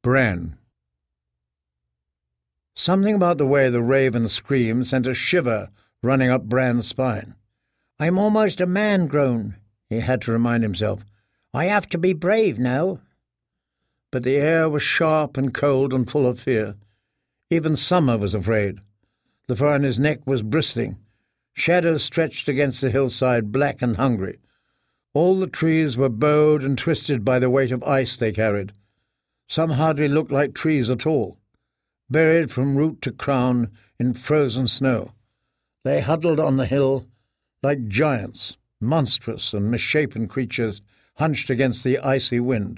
Bran. Something about the way the raven screamed sent a shiver running up Bran's spine. "I'm almost a man grown," he had to remind himself. "I have to be brave now." But the air was sharp and cold and full of fear. Even Summer was afraid. The fur on his neck was bristling. Shadows stretched against the hillside, black and hungry. All the trees were bowed and twisted by the weight of ice they carried. Some hardly looked like trees at all, buried from root to crown in frozen snow. They huddled on the hill like giants, monstrous and misshapen creatures hunched against the icy wind.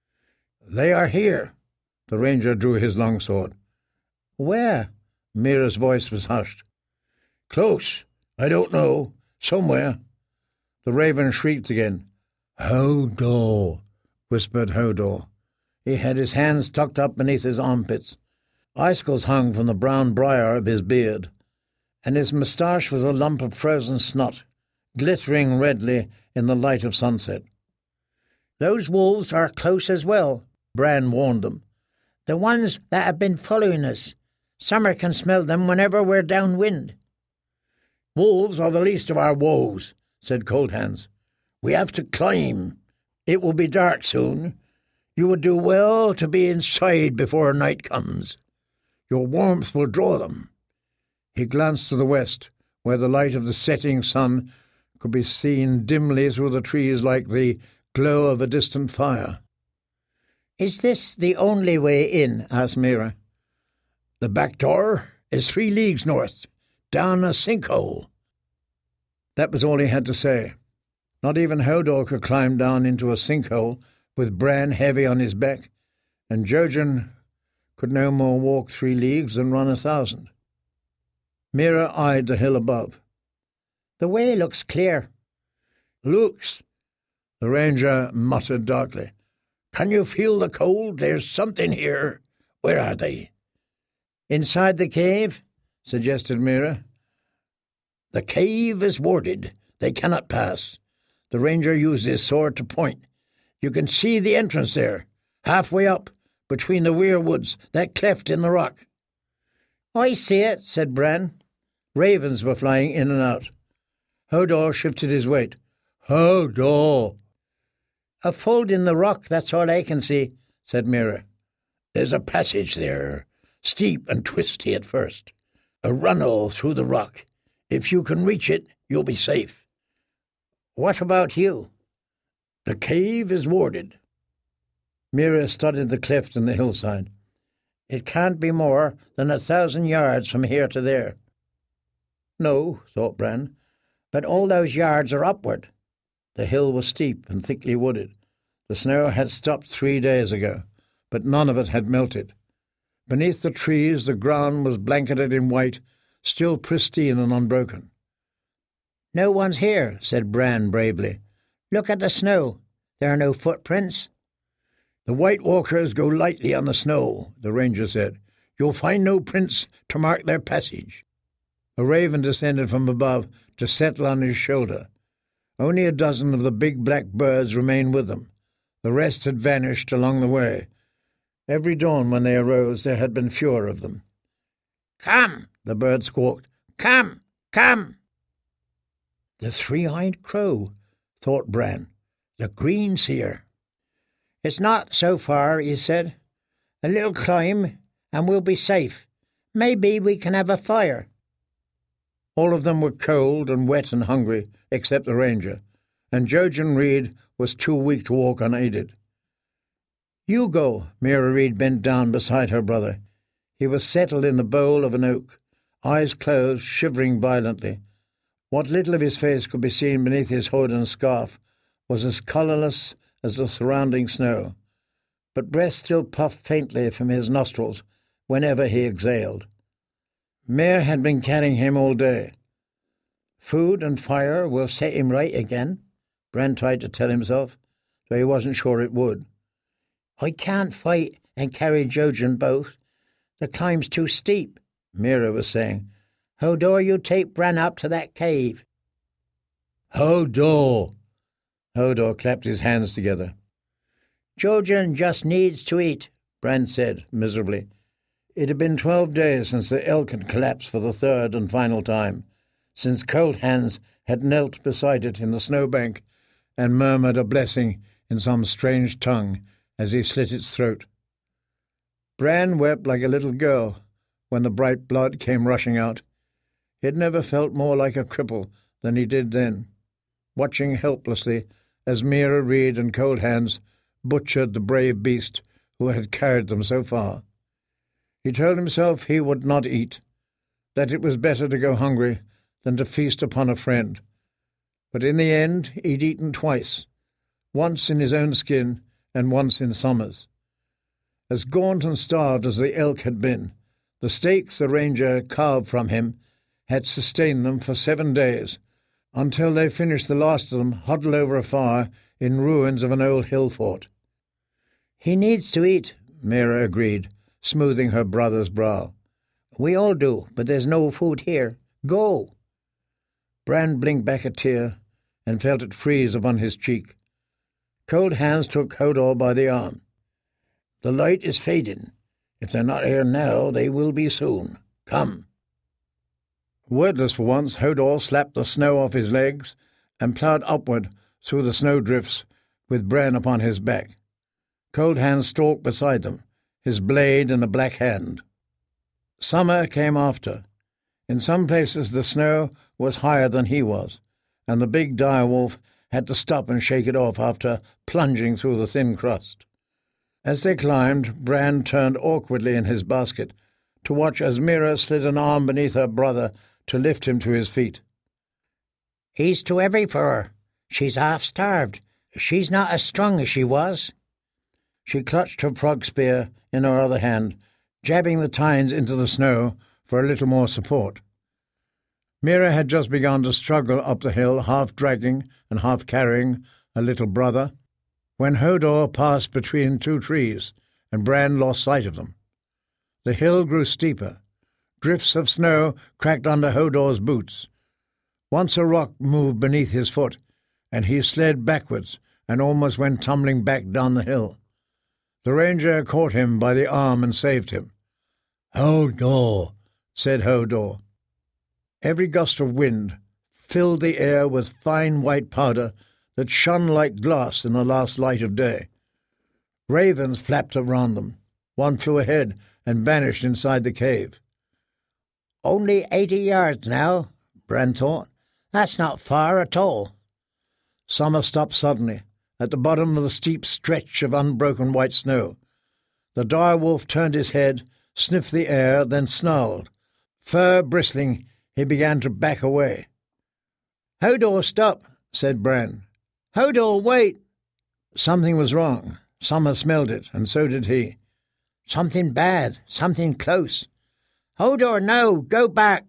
"They are here." The ranger drew his longsword. "Where?" Mira's voice was hushed. "Close. I don't know. Somewhere." The raven shrieked again. "Hodor," whispered Hodor. He had his hands tucked up beneath his armpits. Icicles hung from the brown briar of his beard, and his moustache was a lump of frozen snot, glittering redly in the light of sunset. "Those wolves are close as well," Bran warned them. "The ones that have been following us. Summer can smell them whenever we're downwind." "Wolves are the least of our woes," said Cold Hands. "We have to climb. It will be dark soon. You would do well to be inside before night comes. Your warmth will draw them." He glanced to the west, where the light of the setting sun could be seen dimly through the trees like the glow of a distant fire. "Is this the only way in?" asked Mira. "The back door is 3 leagues north, down a sinkhole." That was all he had to say. Not even Hodor could climb down into a sinkhole with Bran heavy on his back, and Jojen could no more walk 3 leagues than run 1,000. Mira eyed the hill above. "The way looks clear." "Looks," the ranger muttered darkly. "Can you feel the cold? There's something here. Where are they?" "Inside the cave," suggested Mira. "The cave is warded. They cannot pass." The ranger used his sword to point. "You can see the entrance there, halfway up, between the weirwoods, that cleft in the rock." "I see it," said Bran. Ravens were flying in and out. Hodor shifted his weight. "Hodor!" "A fold in the rock, that's all I can see," said Mira. "There's a passage there, steep and twisty at first. A runnel through the rock. If you can reach it, you'll be safe." "What about you?" "The cave is warded." Mira studied the cleft in the hillside. "It can't be more than 1,000 yards from here to there." "No," thought Bran, "but all those yards are upward." The hill was steep and thickly wooded. The snow had stopped 3 days ago, but none of it had melted. Beneath the trees the ground was blanketed in white, still pristine and unbroken. "No one's here," said Bran bravely. "Look at the snow. There are no footprints." "The White Walkers go lightly on the snow," the ranger said. "You'll find no prints to mark their passage." A raven descended from above to settle on his shoulder. Only a dozen of the big black birds remained with them. The rest had vanished along the way. Every dawn when they arose there had been fewer of them. "Come," the bird squawked. "Come, come." "The 3-eyed crow," thought Bran. "The green's here." "It's not so far," he said. "A little climb, and we'll be safe. Maybe we can have a fire." All of them were cold and wet and hungry, except the ranger, and Jojen Reed was too weak to walk unaided. "You go." Mira Reed bent down beside her brother. He was settled in the bole of an oak, eyes closed, shivering violently. What little of his face could be seen beneath his hood and scarf was as colourless as the surrounding snow, but breath still puffed faintly from his nostrils whenever he exhaled. Mare had been carrying him all day. Food and fire will set him right again, Bran tried to tell himself, though he wasn't sure it would. "I can't fight and carry Jojen both. The climb's too steep," Mira was saying. "Hodor, you take Bran up to that cave." "Hodor!" Hodor clapped his hands together. "Jojen just needs to eat," Bran said miserably. It had been 12 days since the elk had collapsed for the third and final time, since Cold Hands had knelt beside it in the snowbank and murmured a blessing in some strange tongue as he slit its throat. Bran wept like a little girl when the bright blood came rushing out. He had never felt more like a cripple than he did then, watching helplessly as Meera Reed and Cold Hands butchered the brave beast who had carried them so far. He told himself he would not eat, that it was better to go hungry than to feast upon a friend. But in the end he'd eaten twice, once in his own skin and once in Somers. As gaunt and starved as the elk had been, the steaks the ranger carved from him had sustained them for 7 days, until they finished the last of them huddled over a fire in ruins of an old hill fort. "He needs to eat," Meera agreed, smoothing her brother's brow. "We all do, but there's no food here. Go!" Bran blinked back a tear and felt it freeze upon his cheek. Cold Hands took Hodor by the arm. "The light is fading. If they're not here now, they will be soon. Come." Wordless for once, Hodor slapped the snow off his legs and ploughed upward through the snowdrifts with Bran upon his back. Cold Hands stalked beside them, his blade in a black hand. Summer came after. In some places the snow was higher than he was, and the big direwolf had to stop and shake it off after plunging through the thin crust. As they climbed, Bran turned awkwardly in his basket to watch as Meera slid an arm beneath her brother to lift him to his feet. "He's too heavy for her. She's half-starved. She's not as strong as she was." She clutched her frog spear in her other hand, jabbing the tines into the snow for a little more support. Meera had just begun to struggle up the hill, half dragging and half carrying her little brother, when Hodor passed between 2 trees, and Bran lost sight of them. The hill grew steeper. Drifts of snow cracked under Hodor's boots. Once a rock moved beneath his foot, and he slid backwards and almost went tumbling back down the hill. The ranger caught him by the arm and saved him. "Hodor," said Hodor. Every gust of wind filled the air with fine white powder that shone like glass in the last light of day. Ravens flapped around them. One flew ahead and vanished inside the cave. "Only 80 yards now," Bran thought. "That's not far at all." Summer stopped suddenly, at the bottom of the steep stretch of unbroken white snow. The direwolf turned his head, sniffed the air, then snarled. Fur bristling, he began to back away. "Hodor, stop," said Bran. "Hodor, wait!" Something was wrong. Summer smelled it, and so did he. "Something bad, something close. Hodor, no, go back."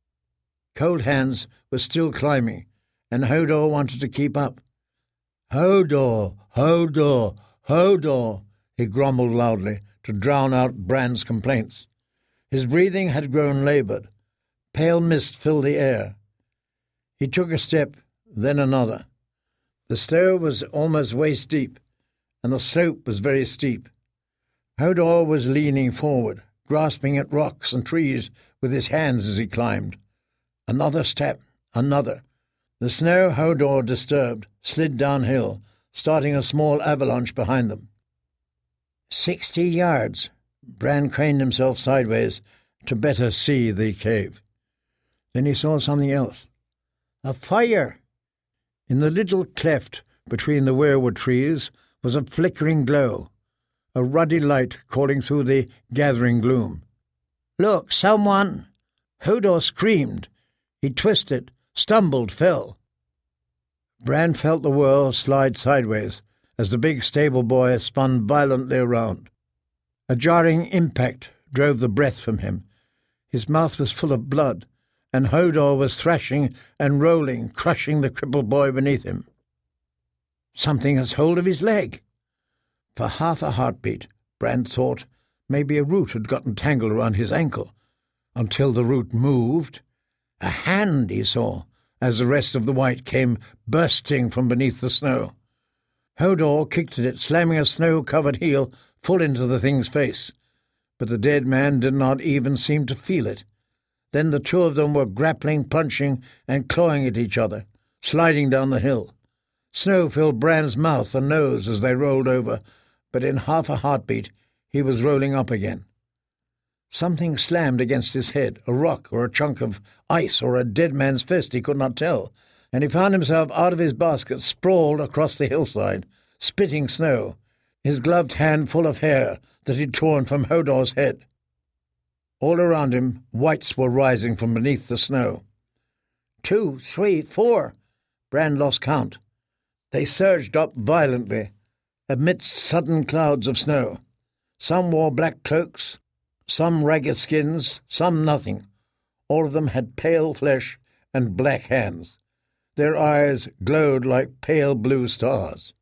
Cold Hands was still climbing, and Hodor wanted to keep up. "Hodor, Hodor, Hodor," he grumbled loudly to drown out Bran's complaints. His breathing had grown laboured. Pale mist filled the air. He took a step, then another. The snow was almost waist-deep, and the slope was very steep. Hodor was leaning forward, grasping at rocks and trees with his hands as he climbed. Another step, another. The snow Hodor disturbed slid downhill, starting a small avalanche behind them. 60 yards. Bran craned himself sideways to better see the cave. Then he saw something else. A fire! In the little cleft between the weirwood trees was a flickering glow, a ruddy light calling through the gathering gloom. "Look, someone!" Hodor screamed. He twisted, stumbled, fell. Bran felt the world slide sideways as the big stable boy spun violently around. A jarring impact drove the breath from him. His mouth was full of blood, and Hodor was thrashing and rolling, crushing the crippled boy beneath him. Something has hold of his leg. For half a heartbeat, Bran thought maybe a root had gotten tangled around his ankle, until the root moved. A hand he saw, as the rest of the white came bursting from beneath the snow. Hodor kicked at it, slamming a snow-covered heel full into the thing's face, but the dead man did not even seem to feel it. Then the two of them were grappling, punching, and clawing at each other, sliding down the hill. Snow filled Bran's mouth and nose as they rolled over, but in half a heartbeat he was rolling up again. Something slammed against his head, a rock or a chunk of ice or a dead man's fist, he could not tell, and he found himself out of his basket, sprawled across the hillside, spitting snow, his gloved hand full of hair that he'd torn from Hodor's head. All around him, whites were rising from beneath the snow. 2, 3, 4. Bran lost count. They surged up violently, amidst sudden clouds of snow. Some wore black cloaks, some ragged skins, some nothing. All of them had pale flesh and black hands. Their eyes glowed like pale blue stars.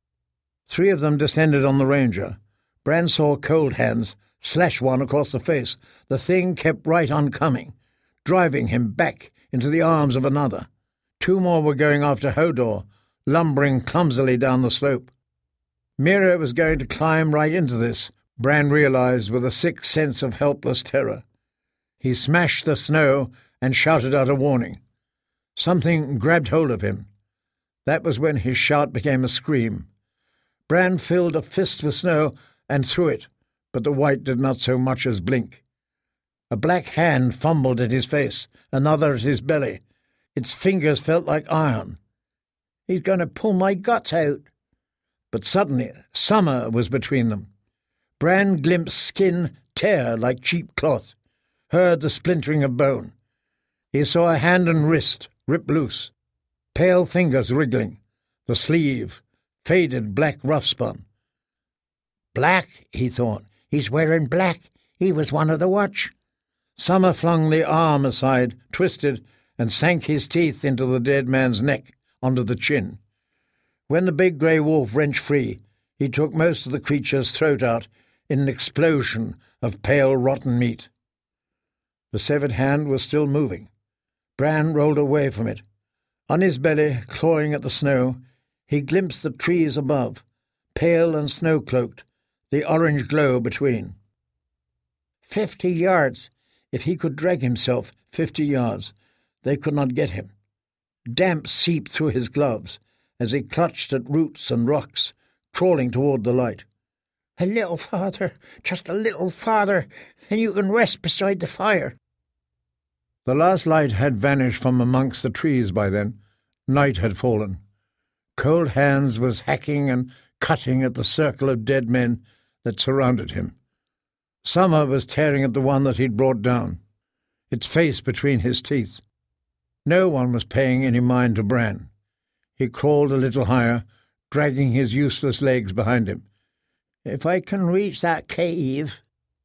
3 of them descended on the ranger. Bran saw Cold Hands slash one across the face. The thing kept right on coming, driving him back into the arms of another. 2 more were going after Hodor, lumbering clumsily down the slope. Meera was going to climb right into this, Bran realized with a sick sense of helpless terror. He smashed the snow and shouted out a warning. Something grabbed hold of him. That was when his shout became a scream. Bran filled a fist with snow and threw it, but the white did not so much as blink. A black hand fumbled at his face, another at his belly. Its fingers felt like iron. "He's going to pull my guts out." But suddenly Summer was between them. Bran glimpsed skin tear like cheap cloth, heard the splintering of bone. He saw a hand and wrist rip loose, pale fingers wriggling, the sleeve, faded black rough spun. "Black," he thought. "He's wearing black. He was one of the watch." Summer flung the arm aside, twisted, and sank his teeth into the dead man's neck, onto the chin. When the big grey wolf wrenched free, he took most of the creature's throat out in an explosion of pale, rotten meat. The severed hand was still moving. Bran rolled away from it. On his belly, clawing at the snow, he glimpsed the trees above, pale and snow-cloaked, the orange glow between. 50 yards. If he could drag himself 50 yards, they could not get him. Damp seeped through his gloves as he clutched at roots and rocks, crawling toward the light. "A little farther, just a little farther, and you can rest beside the fire." The last light had vanished from amongst the trees by then. Night had fallen. Cold Hands was hacking and cutting at the circle of dead men that surrounded him. Summer was tearing at the one that he'd brought down, its face between his teeth. No one was paying any mind to Bran. He crawled a little higher, dragging his useless legs behind him. "If I can reach that cave—"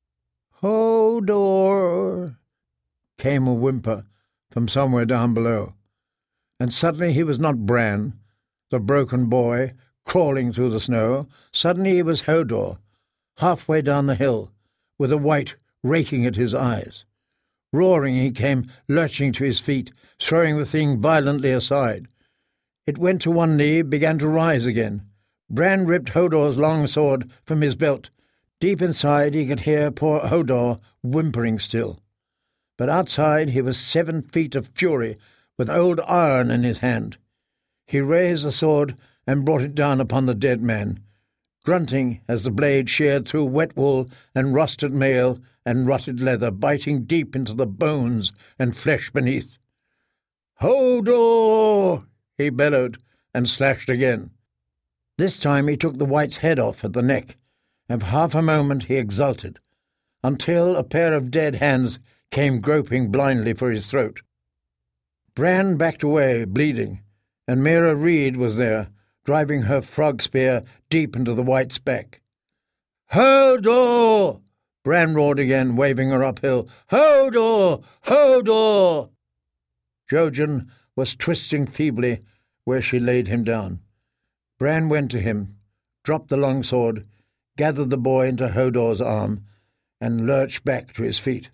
"Hodor!" came a whimper from somewhere down below. And suddenly he was not Bran, the broken boy, crawling through the snow. Suddenly he was Hodor, halfway down the hill, with a white raking at his eyes. Roaring, he came lurching to his feet, throwing the thing violently aside. It went to one knee, began to rise again. Bran ripped Hodor's long sword from his belt. Deep inside he could hear poor Hodor whimpering still. But outside he was 7 feet of fury, with old iron in his hand. He raised the sword and brought it down upon the dead man, grunting as the blade sheared through wet wool and rusted mail and rotted leather, biting deep into the bones and flesh beneath. "Hodor!" he bellowed, and slashed again. This time he took the white's head off at the neck, and for half a moment he exulted, until a pair of dead hands came groping blindly for his throat. Bran backed away, bleeding, and Meera Reed was there, driving her frog spear deep into the white's back. "Hodor!" Bran roared again, waving her uphill. "Hodor! Hodor!" Jojen was twisting feebly where she laid him down. Bran went to him, dropped the long sword, gathered the boy into Hodor's arm, and lurched back to his feet.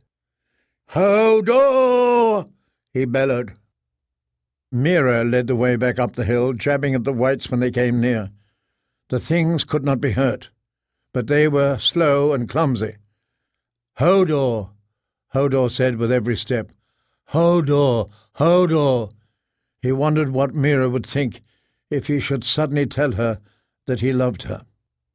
"Hodor!" he bellowed. Meera led the way back up the hill, jabbing at the whites when they came near. The things could not be hurt. but they were slow and clumsy. "Hodor," Hodor said with every step. "Hodor, Hodor." He wondered what Mira would think if he should suddenly tell her that he loved her.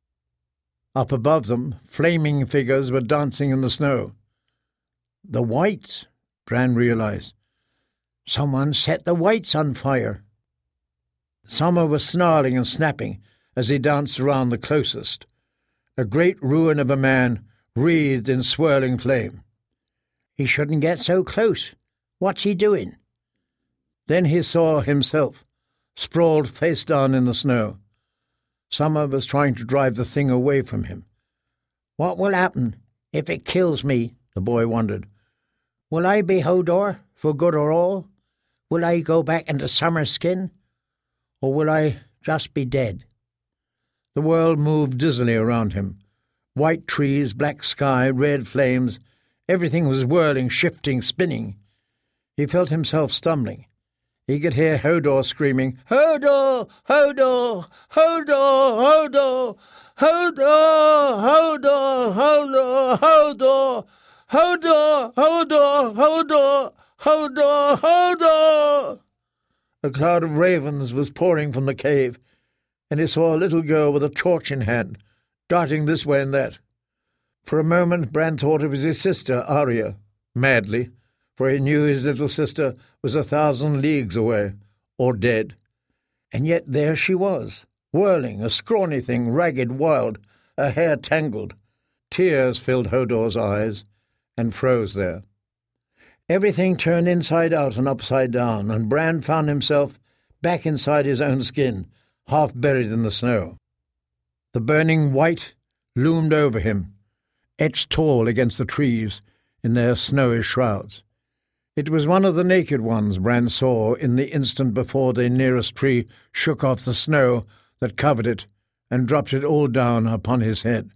Up above them, flaming figures were dancing in the snow. The Wights, Bran realized. Someone set the Wights on fire. Summer was snarling and snapping as he danced around the closest, a great ruin of a man wreathed in swirling flame. He shouldn't get so close. What's he doing? Then he saw himself, sprawled face down in the snow. Summer was trying to drive the thing away from him. What will happen if it kills me? The boy wondered. Will I be Hodor, for good or all? Will I go back into Summer's skin? Or will I just be dead? The world moved dizzily around him. White trees, black sky, red flames. Everything was whirling, shifting, spinning. He felt himself stumbling. He could hear Hodor screaming, "Hodor! Hodor! Hodor! Hodor! Hodor! Hodor! Hodor! Hodor! Hodor! Hodor! Hodor! Hodor! Hodor!" A cloud of ravens was pouring from the cave, and he saw a little girl with a torch in hand, darting this way and that. For a moment Bran thought it was his sister, Arya, madly, for he knew his little sister was 1,000 leagues away, or dead. And yet there she was, whirling, a scrawny thing, ragged, wild, her hair tangled. Tears filled Hodor's eyes and froze there. Everything turned inside out and upside down, and Bran found himself back inside his own skin, half buried in the snow. The burning white loomed over him, etched tall against the trees in their snowy shrouds. It was one of the naked ones Bran saw in the instant before the nearest tree shook off the snow that covered it and dropped it all down upon his head.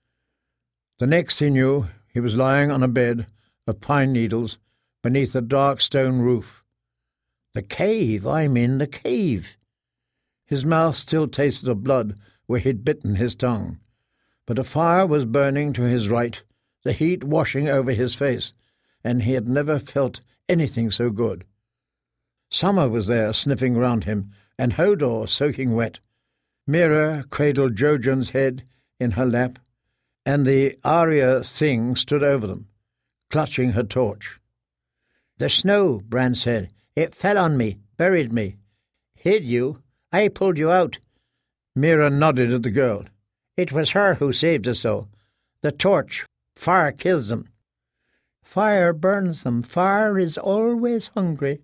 The next he knew, he was lying on a bed of pine needles beneath a dark stone roof. The cave, I'm in the cave. His mouth still tasted of blood where he'd bitten his tongue, but a fire was burning to his right, the heat washing over his face, and he had never felt anything so good. Summer was there, sniffing round him, and Hodor soaking wet. Mira cradled Jojen's head in her lap, and the Arya thing stood over them, clutching her torch. "The snow," Bran said. "It fell on me, buried me. Hid you. I pulled you out." Mira nodded at the girl. "It was her who saved us, though. The torch. Fire kills them." "Fire burns them. Fire is always hungry."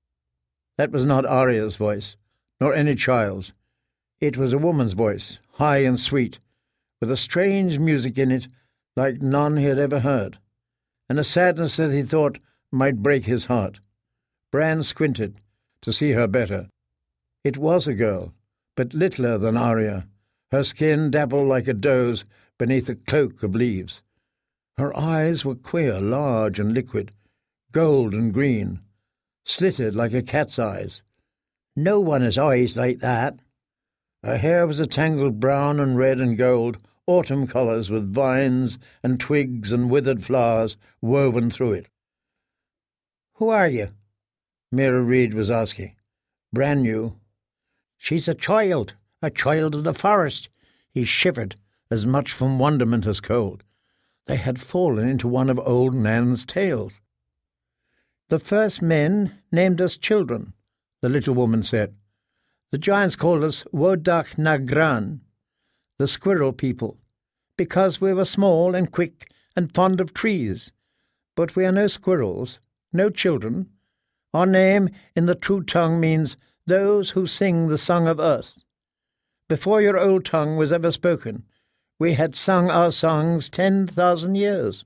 That was not Arya's voice, nor any child's. It was a woman's voice, high and sweet, with a strange music in it like none he had ever heard, and a sadness that he thought might break his heart. Bran squinted to see her better. It was a girl, but littler than Arya, her skin dappled like a doe's beneath a cloak of leaves. Her eyes were queer, large and liquid, gold and green, slitted like a cat's eyes. No one has eyes like that. Her hair was a tangled brown and red and gold, autumn colours with vines and twigs and withered flowers woven through it. "Who are you?" Mira Reed was asking. Bran knew. "She's a child of the forest." He shivered, as much from wonderment as cold. They had fallen into one of old Nan's tales. "The first men named us children," the little woman said. "The giants called us Wodak Nagran, the squirrel people, because we were small and quick and fond of trees. But we are no squirrels, no children. Our name in the true tongue means those who sing the song of earth. Before your old tongue was ever spoken, we had sung our songs 10,000 years.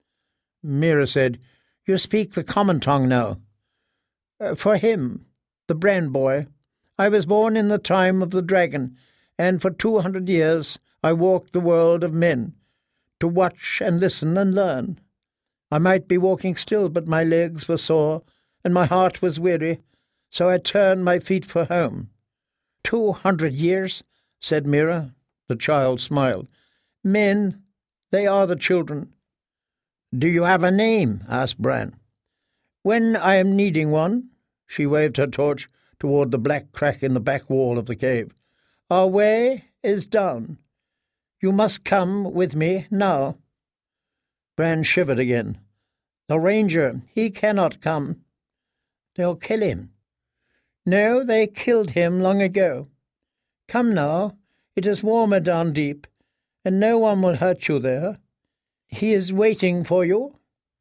Mira said, "You speak the common tongue now." "For him, the Bran boy, I was born in the time of the dragon, and for 200 years I walked the world of men, to watch and listen and learn. I might be walking still, but my legs were sore, and my heart was weary, so I turned my feet for home." 200 years, said Mira. The child smiled. Men, they are the children. Do you have a name? Asked Bran. When I am needing one, she waved her torch toward the black crack in the back wall of the cave. Our way is down. You must come with me now. Bran shivered again. The ranger, he cannot come. They'll kill him. No, they killed him long ago. Come now, it is warmer down deep, and no one will hurt you there. He is waiting for you.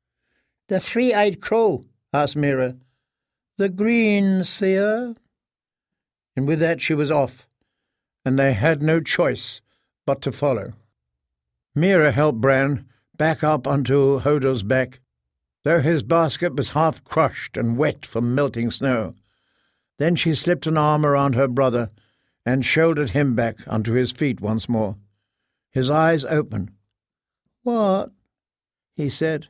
The three-eyed crow, asked Mira. The green seer. And with that she was off, and they had no choice but to follow. Mira helped Bran back up onto Hodor's back, though his basket was half crushed and wet from melting snow. Then she slipped an arm around her brother and shouldered him back onto his feet once more. His eyes open. What? He said.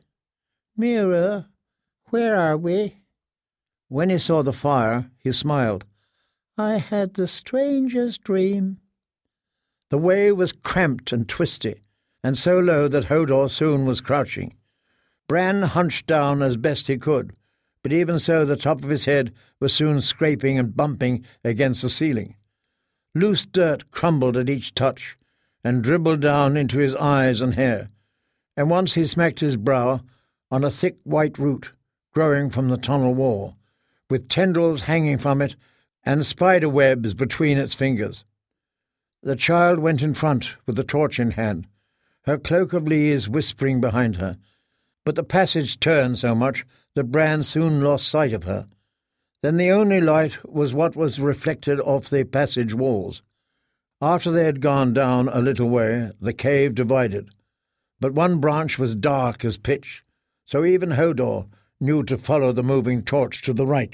Mira, where are we? When he saw the fire, he smiled. I had the strangest dream. The way was cramped and twisty, and so low that Hodor soon was crouching. Bran hunched down as best he could, but even so the top of his head was soon scraping and bumping against the ceiling. Loose dirt crumbled at each touch, and dribbled down into his eyes and hair, and once he smacked his brow on a thick white root growing from the tunnel wall, with tendrils hanging from it and spider webs between its fingers. The child went in front with the torch in hand, her cloak of leaves whispering behind her, but the passage turned so much that Bran soon lost sight of her. Then the only light was what was reflected off the passage walls. After they had gone down a little way, the cave divided, but one branch was dark as pitch, so even Hodor knew to follow the moving torch to the right.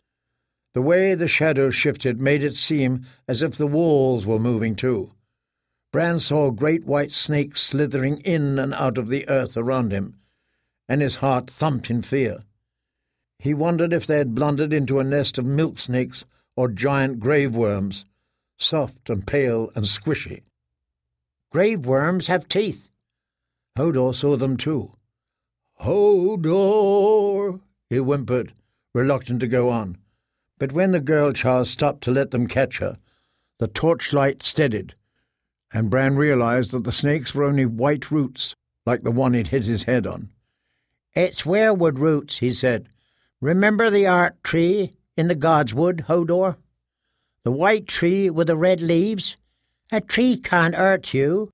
The way the shadow shifted made it seem as if the walls were moving too. Bran saw great white snakes slithering in and out of the earth around him, and his heart thumped in fear. He wondered if they had blundered into a nest of milk snakes or giant grave worms, soft and pale and squishy. Grave worms have teeth. Hodor saw them too. Hodor, he whimpered, reluctant to go on. But when the girl-child stopped to let them catch her, the torchlight steadied, and Bran realized that the snakes were only white roots, like the one he'd hit his head on. It's weirwood roots, he said. Remember the art tree in the God's Wood, Hodor? The white tree with the red leaves? A tree can't hurt you.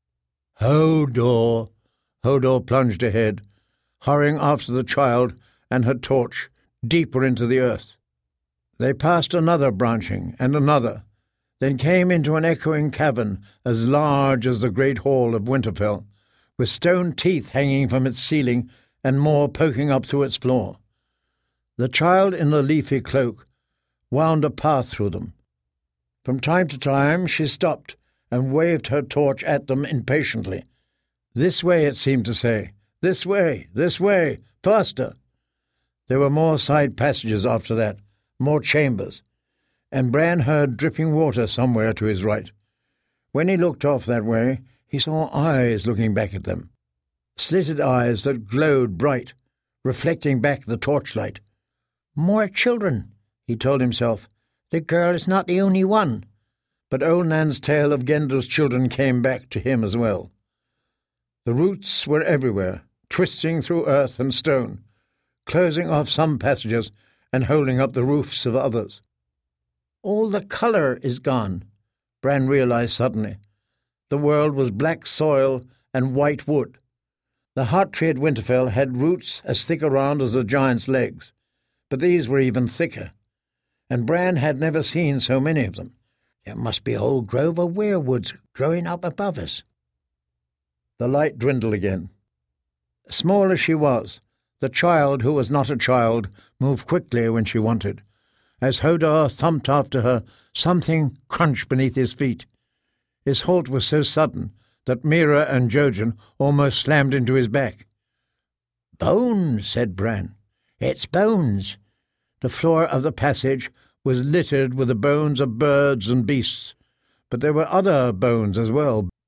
Hodor! Hodor plunged ahead, hurrying after the child and her torch, deeper into the earth. They passed another branching and another, then came into an echoing cavern as large as the great hall of Winterfell, with stone teeth hanging from its ceiling and more poking up through its floor. The child in the leafy cloak wound a path through them. From time to time she stopped and waved her torch at them impatiently. This way, it seemed to say. This way, faster. There were more side passages after that, more chambers, and Bran heard dripping water somewhere to his right. When he looked off that way, he saw eyes looking back at them, slitted eyes that glowed bright, reflecting back the torchlight. More children, he told himself. The girl is not the only one. But Old Nan's tale of Gendr's children came back to him as well. The roots were everywhere, twisting through earth and stone, closing off some passages and holding up the roofs of others. All the colour is gone, Bran realized suddenly. The world was black soil and white wood. The heart tree at Winterfell had roots as thick around as a giant's legs, but these were even thicker, and Bran had never seen so many of them. There must be a whole grove of weirwoods growing up above us. The light dwindled again. Small as she was, the child who was not a child moved quickly when she wanted. As Hodor thumped after her, something crunched beneath his feet. His halt was so sudden that Mira and Jojen almost slammed into his back. "Bones," said Bran. "It's bones." The floor of the passage was littered with the bones of birds and beasts, but there were other bones as well,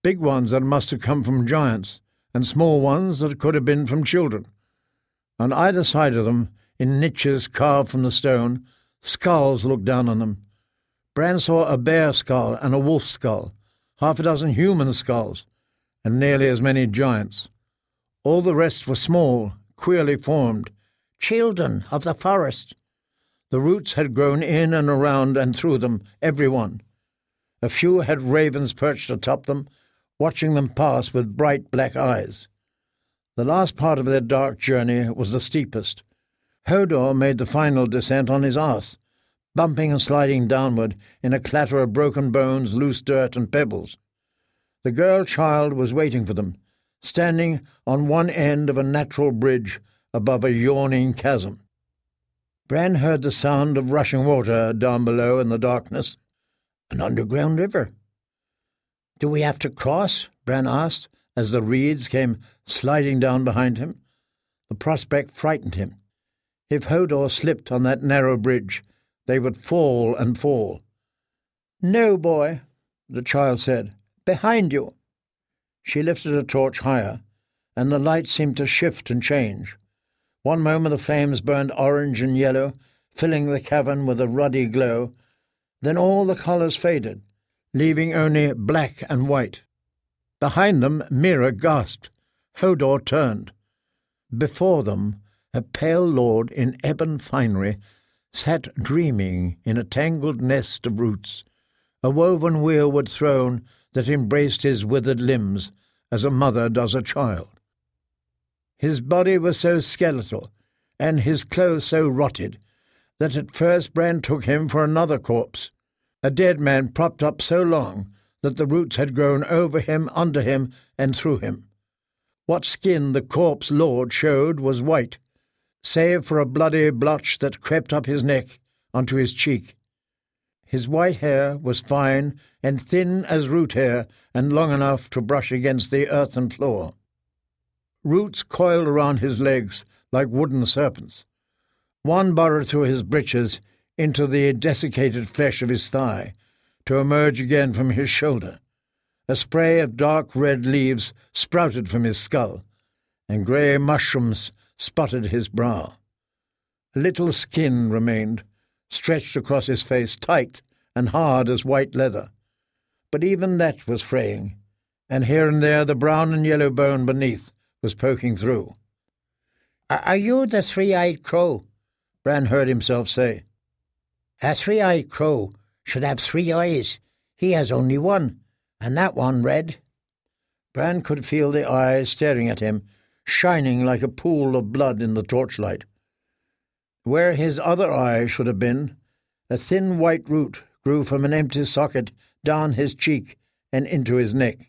big ones that must have come from giants, and small ones that could have been from children. On either side of them, in niches carved from the stone, skulls looked down on them. Bran saw a bear skull and a wolf skull, 6 human skulls, and nearly as many giants. All the rest were small, queerly formed, children of the forest. The roots had grown in and around and through them, every one. A few had ravens perched atop them, watching them pass with bright black eyes. The last part of their dark journey was the steepest. Hodor made the final descent on his ass, bumping and sliding downward in a clatter of broken bones, loose dirt, and pebbles. The girl-child was waiting for them, standing on one end of a natural bridge above a yawning chasm. Bran heard the sound of rushing water down below in the darkness. An underground river. "Do we have to cross?" Bran asked, as the reeds came sliding down behind him. The prospect frightened him. If Hodor slipped on that narrow bridge, they would fall and fall. "No, boy," the child said. "Behind you." She lifted a torch higher, and the light seemed to shift and change. One moment the flames burned orange and yellow, filling the cavern with a ruddy glow. Then all the colours faded, leaving only black and white. Behind them, Meera gasped. Hodor turned. Before them, a pale lord in ebon finery sat dreaming in a tangled nest of roots, a woven weirwood throne that embraced his withered limbs as a mother does a child. His body was so skeletal, and his clothes so rotted, that at first Bran took him for another corpse, a dead man propped up so long that the roots had grown over him, under him, and through him. What skin the corpse lord showed was white, save for a bloody blotch that crept up his neck onto his cheek. His white hair was fine and thin as root hair, and long enough to brush against the earthen floor. Roots coiled around his legs like wooden serpents. One burrowed through his breeches into the desiccated flesh of his thigh, to emerge again from his shoulder. A spray of dark red leaves sprouted from his skull, and grey mushrooms spotted his brow. A little skin remained, stretched across his face, tight and hard as white leather. But even that was fraying, and here and there the brown and yellow bone beneath was poking through. "Are you the three-eyed crow?" Bran heard himself say. "A three-eyed crow should have 3 eyes. He has only one, and that one red." Bran could feel the eyes staring at him, shining like a pool of blood in the torchlight. Where his other eye should have been, a thin white root grew from an empty socket down his cheek and into his neck.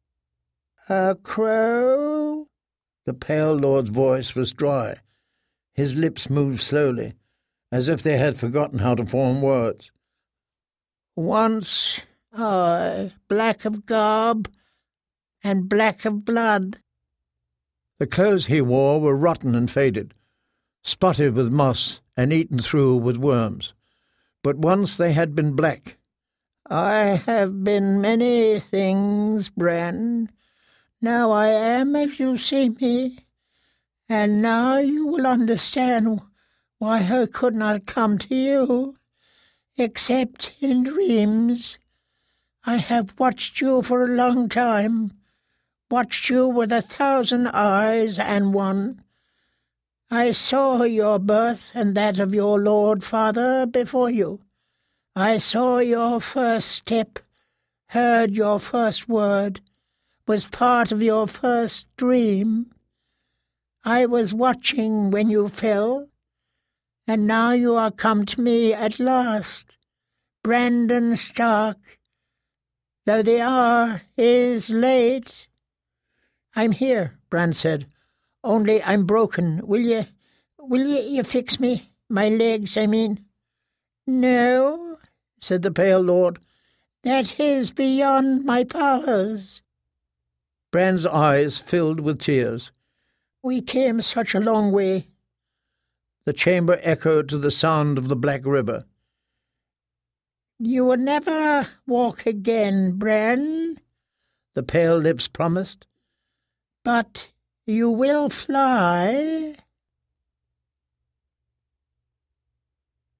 "A crow?" The pale lord's voice was dry. His lips moved slowly, as if they had forgotten how to form words. "Once I, black of garb and black of blood." The clothes he wore were rotten and faded, spotted with moss and eaten through with worms. But once they had been black. "I have been many things, Bran. Now I am as you see me, and now you will understand why I could not come to you, except in dreams. I have watched you for a long time, watched you with 1,000 eyes and one. I saw your birth and that of your Lord Father before you. I saw your first step, heard your first word, was part of your first dream. I was watching when you fell, and now you are come to me at last, Brandon Stark, though the hour is late." "I'm here," Bran said. "Only I'm broken. Will you fix me? My legs, I mean." "No," said the pale lord. "That is beyond my powers." Bran's eyes filled with tears. "We came such a long way." The chamber echoed to the sound of the Black River. "You will never walk again, Bran," the pale lips promised. "But you will fly?"